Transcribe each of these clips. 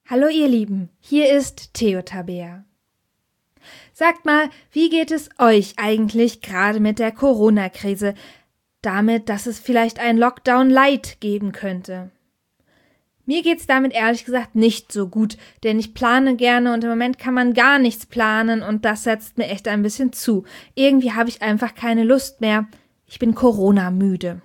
Hallo ihr Lieben, hier ist Theo Tabea. Sagt mal, wie geht es euch eigentlich gerade mit der Corona-Krise? Damit, dass es vielleicht einen Lockdown Light geben könnte. Mir geht's damit ehrlich gesagt nicht so gut, denn ich plane gerne und im Moment kann man gar nichts planen und das setzt mir echt ein bisschen zu. Irgendwie habe ich einfach keine Lust mehr. Ich bin Corona-müde.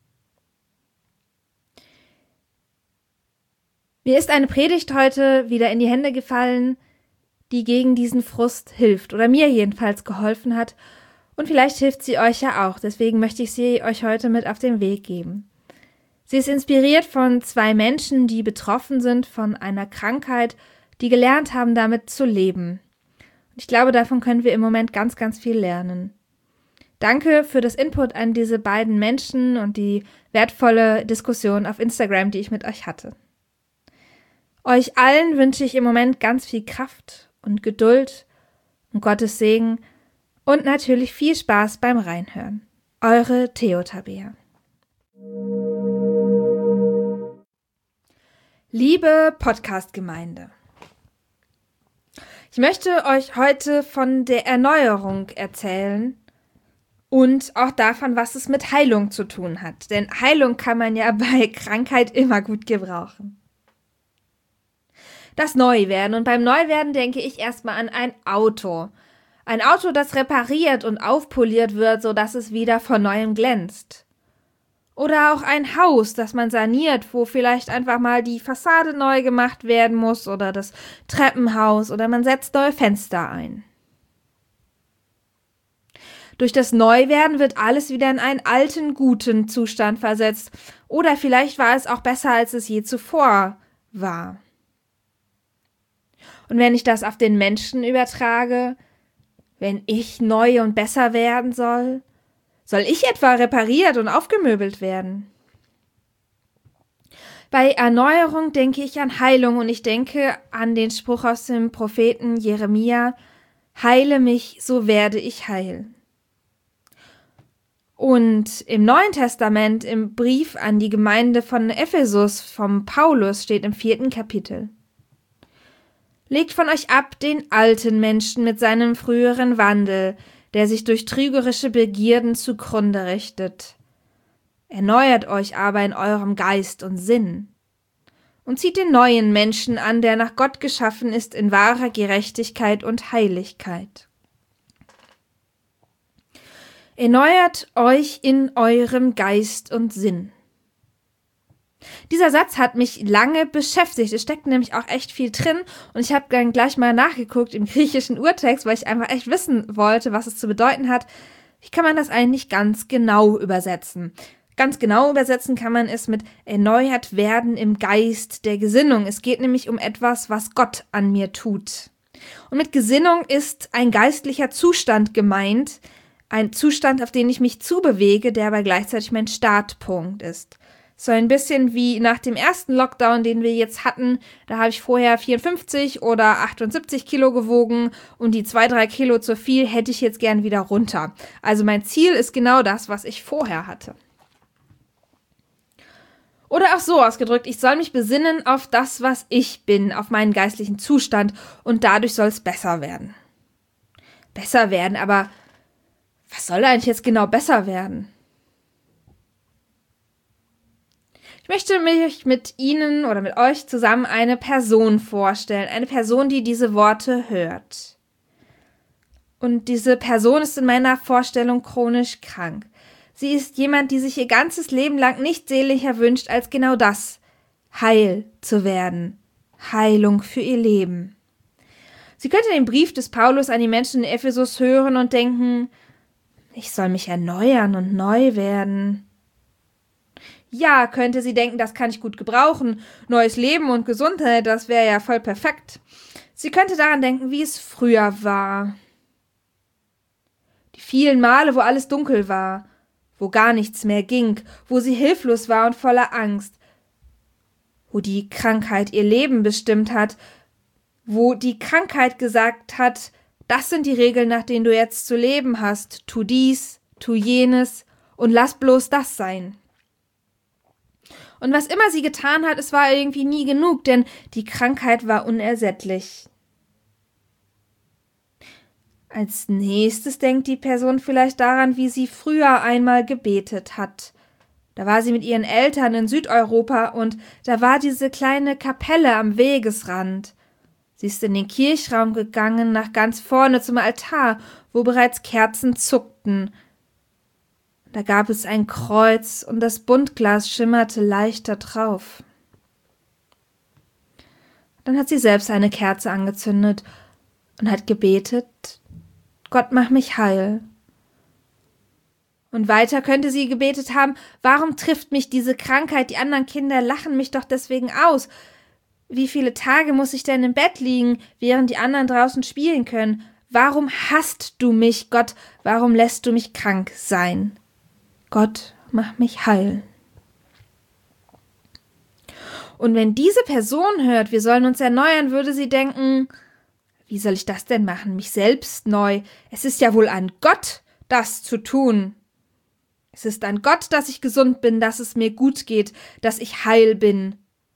Mir ist eine Predigt heute wieder in die Hände gefallen, die gegen diesen Frust hilft oder mir jedenfalls geholfen hat und vielleicht hilft sie euch ja auch, deswegen möchte ich sie euch heute mit auf den Weg geben. Sie ist inspiriert von 2 Menschen, die betroffen sind von einer Krankheit, die gelernt haben, damit zu leben. Und ich glaube, davon können wir im Moment ganz, ganz viel lernen. Danke für das Input an diese beiden Menschen und die wertvolle Diskussion auf Instagram, die ich mit euch hatte. Euch allen wünsche ich im Moment ganz viel Kraft und Geduld und Gottes Segen und natürlich viel Spaß beim Reinhören. Eure Theo Tabea. Liebe Podcast-Gemeinde, ich möchte euch heute von der Erneuerung erzählen und auch davon, was es mit Heilung zu tun hat. Denn Heilung kann man ja bei Krankheit immer gut gebrauchen. Das Neuwerden. Und beim Neuwerden denke ich erstmal an ein Auto. Ein Auto, das repariert und aufpoliert wird, sodass es wieder von Neuem glänzt. Oder auch ein Haus, das man saniert, wo vielleicht einfach mal die Fassade neu gemacht werden muss oder das Treppenhaus oder man setzt neue Fenster ein. Durch das Neuwerden wird alles wieder in einen alten, guten Zustand versetzt. Oder vielleicht war es auch besser, als es je zuvor war. Und wenn ich das auf den Menschen übertrage, wenn ich neu und besser werden soll ich etwa repariert und aufgemöbelt werden? Bei Erneuerung denke ich an Heilung und ich denke an den Spruch aus dem Propheten Jeremia: Heile mich, so werde ich heil. Und im Neuen Testament, im Brief an die Gemeinde von Ephesus vom Paulus steht im 4. Kapitel: Legt von euch ab den alten Menschen mit seinem früheren Wandel, der sich durch trügerische Begierden zugrunde richtet. Erneuert euch aber in eurem Geist und Sinn und zieht den neuen Menschen an, der nach Gott geschaffen ist in wahrer Gerechtigkeit und Heiligkeit. Erneuert euch in eurem Geist und Sinn. Dieser Satz hat mich lange beschäftigt. Es steckt nämlich auch echt viel drin und ich habe dann gleich mal nachgeguckt im griechischen Urtext, weil ich einfach echt wissen wollte, was es zu bedeuten hat. Wie kann man das eigentlich ganz genau übersetzen? Ganz genau übersetzen kann man es mit erneuert werden im Geist der Gesinnung. Es geht nämlich um etwas, was Gott an mir tut. Und mit Gesinnung ist ein geistlicher Zustand gemeint, ein Zustand, auf den ich mich zubewege, der aber gleichzeitig mein Startpunkt ist. So ein bisschen wie nach dem ersten Lockdown, den wir jetzt hatten. Da habe ich vorher 54 oder 78 Kilo gewogen und die 2-3 Kilo zu viel hätte ich jetzt gern wieder runter. Also mein Ziel ist genau das, was ich vorher hatte. Oder auch so ausgedrückt, ich soll mich besinnen auf das, was ich bin, auf meinen geistlichen Zustand und dadurch soll es besser werden. Besser werden, aber was soll eigentlich jetzt genau besser werden? Ich möchte mich mit Ihnen oder mit euch zusammen eine Person vorstellen, eine Person, die diese Worte hört. Und diese Person ist in meiner Vorstellung chronisch krank. Sie ist jemand, die sich ihr ganzes Leben lang nichts sehnlicher wünscht als genau das, heil zu werden, Heilung für ihr Leben. Sie könnte den Brief des Paulus an die Menschen in Ephesus hören und denken, ich soll mich erneuern und neu werden. Ja, könnte sie denken, das kann ich gut gebrauchen. Neues Leben und Gesundheit, das wäre ja voll perfekt. Sie könnte daran denken, wie es früher war. Die vielen Male, wo alles dunkel war, wo gar nichts mehr ging, wo sie hilflos war und voller Angst, wo die Krankheit ihr Leben bestimmt hat, wo die Krankheit gesagt hat, das sind die Regeln, nach denen du jetzt zu leben hast. Tu dies, tu jenes und lass bloß das sein. Und was immer sie getan hat, es war irgendwie nie genug, denn die Krankheit war unersättlich. Als nächstes denkt die Person vielleicht daran, wie sie früher einmal gebetet hat. Da war sie mit ihren Eltern in Südeuropa und da war diese kleine Kapelle am Wegesrand. Sie ist in den Kirchraum gegangen, nach ganz vorne zum Altar, wo bereits Kerzen zuckten. Da gab es ein Kreuz und das Buntglas schimmerte leicht da drauf. Dann hat sie selbst eine Kerze angezündet und hat gebetet: Gott, mach mich heil. Und weiter könnte sie gebetet haben: Warum trifft mich diese Krankheit? Die anderen Kinder lachen mich doch deswegen aus. Wie viele Tage muss ich denn im Bett liegen, während die anderen draußen spielen können? Warum hasst du mich, Gott? Warum lässt du mich krank sein? Gott, mach mich heil. Und wenn diese Person hört, wir sollen uns erneuern, würde sie denken: Wie soll ich das denn machen, mich selbst neu? Es ist ja wohl an Gott, das zu tun. Es ist an Gott, dass ich gesund bin, dass es mir gut geht, dass ich heil bin.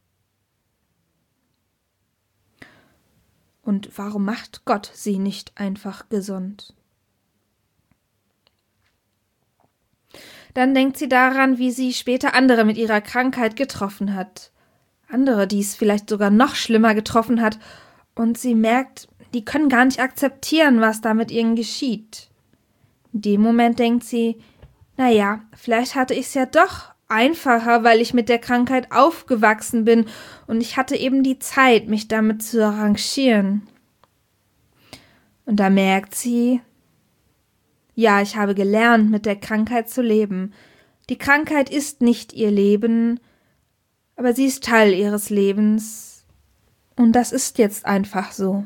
Und warum macht Gott sie nicht einfach gesund? Dann denkt sie daran, wie sie später andere mit ihrer Krankheit getroffen hat. Andere, die es vielleicht sogar noch schlimmer getroffen hat. Und sie merkt, die können gar nicht akzeptieren, was da mit ihnen geschieht. In dem Moment denkt sie: Naja, vielleicht hatte ich es ja doch einfacher, weil ich mit der Krankheit aufgewachsen bin und ich hatte eben die Zeit, mich damit zu arrangieren. Und da merkt sie: Ja, ich habe gelernt, mit der Krankheit zu leben. Die Krankheit ist nicht ihr Leben, aber sie ist Teil ihres Lebens. Und das ist jetzt einfach so.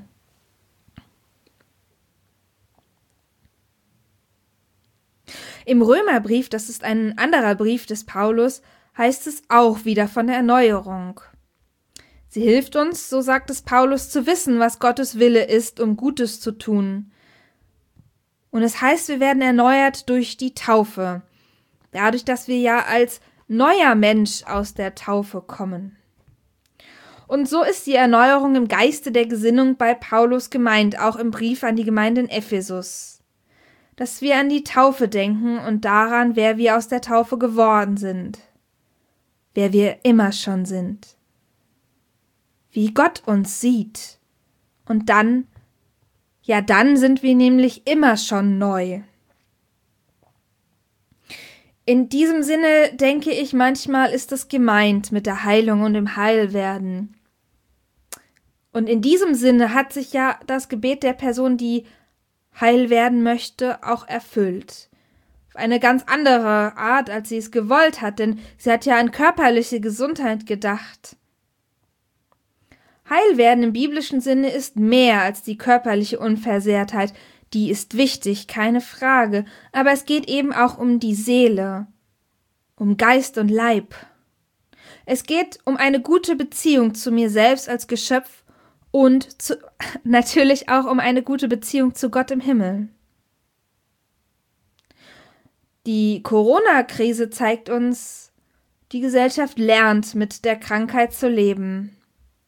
Im Römerbrief, das ist ein anderer Brief des Paulus, heißt es auch wieder von der Erneuerung. Sie hilft uns, so sagt es Paulus, zu wissen, was Gottes Wille ist, um Gutes zu tun. Und es heißt, wir werden erneuert durch die Taufe, dadurch, dass wir ja als neuer Mensch aus der Taufe kommen. Und so ist die Erneuerung im Geiste der Gesinnung bei Paulus gemeint, auch im Brief an die Gemeinde in Ephesus. Dass wir an die Taufe denken und daran, wer wir aus der Taufe geworden sind, wer wir immer schon sind, wie Gott uns sieht. Und dann sind wir nämlich immer schon neu. In diesem Sinne denke ich, manchmal ist es gemeint mit der Heilung und dem Heilwerden. Und in diesem Sinne hat sich ja das Gebet der Person, die heil werden möchte, auch erfüllt. Auf eine ganz andere Art, als sie es gewollt hat, denn sie hat ja an körperliche Gesundheit gedacht. Heilwerden im biblischen Sinne ist mehr als die körperliche Unversehrtheit. Die ist wichtig, keine Frage, aber es geht eben auch um die Seele, um Geist und Leib. Es geht um eine gute Beziehung zu mir selbst als Geschöpf und natürlich auch um eine gute Beziehung zu Gott im Himmel. Die Corona-Krise zeigt uns, die Gesellschaft lernt, mit der Krankheit zu leben.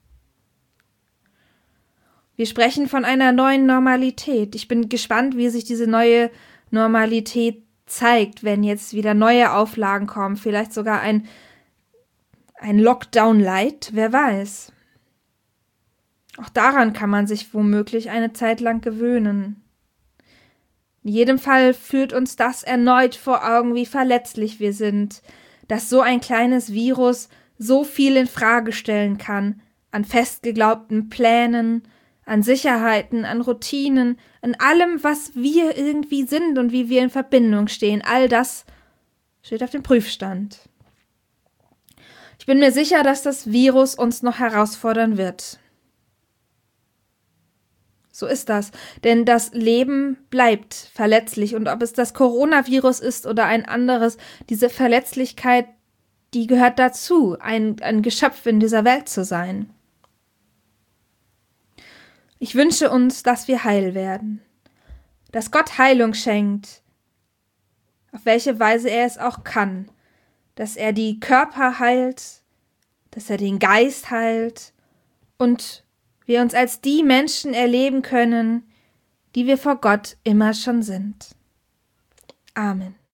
Wir sprechen von einer neuen Normalität. Ich bin gespannt, wie sich diese neue Normalität zeigt, wenn jetzt wieder neue Auflagen kommen, vielleicht sogar ein Lockdown-Light, wer weiß. Auch daran kann man sich womöglich eine Zeit lang gewöhnen. In jedem Fall führt uns das erneut vor Augen, wie verletzlich wir sind, dass so ein kleines Virus so viel in Frage stellen kann, an festgeglaubten Plänen, an Sicherheiten, an Routinen, an allem, was wir irgendwie sind und wie wir in Verbindung stehen. All das steht auf dem Prüfstand. Ich bin mir sicher, dass das Virus uns noch herausfordern wird. So ist das, denn das Leben bleibt verletzlich und ob es das Coronavirus ist oder ein anderes, diese Verletzlichkeit, die gehört dazu, ein Geschöpf in dieser Welt zu sein. Ich wünsche uns, dass wir heil werden, dass Gott Heilung schenkt, auf welche Weise er es auch kann, dass er die Körper heilt, dass er den Geist heilt und wir uns als die Menschen erleben können, die wir vor Gott immer schon sind. Amen.